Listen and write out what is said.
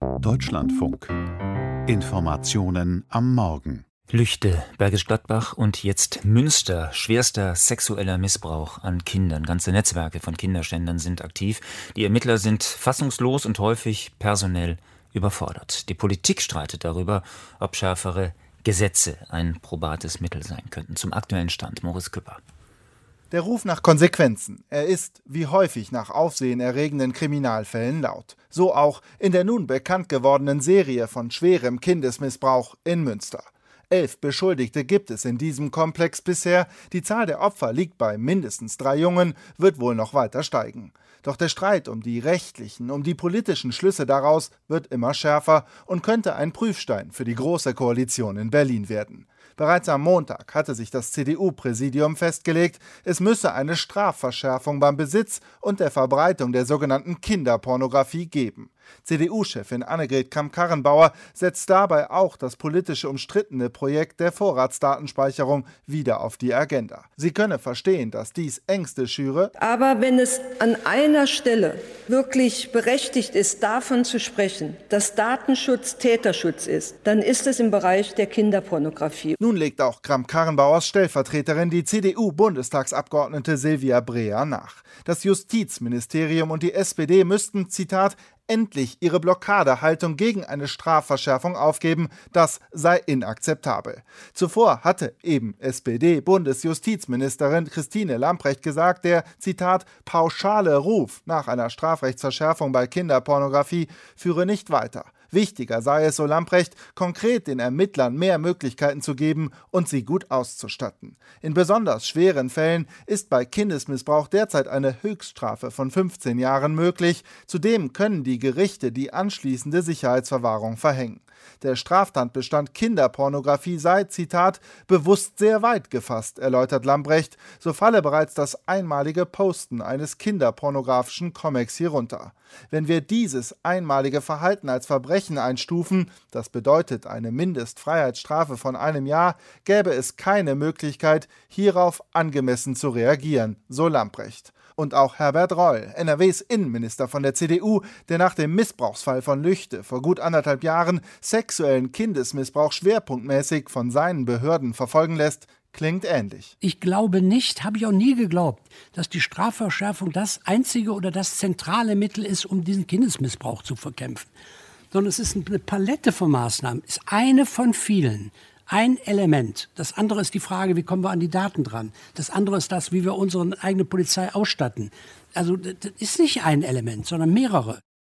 Deutschlandfunk. Informationen am Morgen. Lüchte, Bergisch Gladbach und jetzt Münster. Schwerster sexueller Missbrauch an Kindern. Ganze Netzwerke von Kinderschändern sind aktiv. Die Ermittler sind fassungslos und häufig personell überfordert. Die Politik streitet darüber, ob schärfere Gesetze ein probates Mittel sein könnten. Zum aktuellen Stand, Moritz Küpper. Der Ruf nach Konsequenzen, er ist, wie häufig nach aufsehenerregenden Kriminalfällen laut. So auch in der nun bekannt gewordenen Serie von schwerem Kindesmissbrauch in Münster. 11 Beschuldigte gibt es in diesem Komplex bisher. Die Zahl der Opfer liegt bei mindestens 3 Jungen, wird wohl noch weiter steigen. Doch der Streit um die rechtlichen, um die politischen Schlüsse daraus wird immer schärfer und könnte ein Prüfstein für die Große Koalition in Berlin werden. Bereits am Montag hatte sich das CDU-Präsidium festgelegt, es müsse eine Strafverschärfung beim Besitz und der Verbreitung der sogenannten Kinderpornografie geben. CDU-Chefin Annegret Kramp-Karrenbauer setzt dabei auch das politisch umstrittene Projekt der Vorratsdatenspeicherung wieder auf die Agenda. Sie könne verstehen, dass dies Ängste schüre. Aber wenn es an einer Stelle wirklich berechtigt ist, davon zu sprechen, dass Datenschutz Täterschutz ist, dann ist es im Bereich der Kinderpornografie. Nun legt auch Kramp-Karrenbauers Stellvertreterin, die CDU-Bundestagsabgeordnete Silvia Brea, nach. Das Justizministerium und die SPD müssten, Zitat, endlich ihre Blockadehaltung gegen eine Strafverschärfung aufgeben, das sei inakzeptabel. Zuvor hatte eben SPD-Bundesjustizministerin Christine Lambrecht gesagt, der, Zitat, pauschale Ruf nach einer Strafrechtsverschärfung bei Kinderpornografie führe nicht weiter. Wichtiger sei es, so Lambrecht, konkret den Ermittlern mehr Möglichkeiten zu geben und sie gut auszustatten. In besonders schweren Fällen ist bei Kindesmissbrauch derzeit eine Höchststrafe von 15 Jahren möglich. Zudem können die Gerichte die anschließende Sicherheitsverwahrung verhängen. Der Straftatbestand Kinderpornografie sei, Zitat, bewusst sehr weit gefasst, erläutert Lambrecht. So falle bereits das einmalige Posten eines kinderpornografischen Comics hierunter. Wenn wir dieses einmalige Verhalten als Verbrechen einstufen, das bedeutet eine Mindestfreiheitsstrafe von 1 Jahr, gäbe es keine Möglichkeit, hierauf angemessen zu reagieren, so Lambrecht. Und auch Herbert Reul, NRWs Innenminister von der CDU, der nach dem Missbrauchsfall von Lüchte vor gut 1,5 Jahren sexuellen Kindesmissbrauch schwerpunktmäßig von seinen Behörden verfolgen lässt, klingt ähnlich. Ich glaube nicht, habe ich auch nie geglaubt, dass die Strafverschärfung das einzige oder das zentrale Mittel ist, um diesen Kindesmissbrauch zu bekämpfen. Sondern es ist eine Palette von Maßnahmen, ist eine von vielen. Ein Element. Das andere ist die Frage, wie kommen wir an die Daten dran? Das andere ist das, wie wir unsere eigene Polizei ausstatten. Also das ist nicht ein Element, sondern mehrere.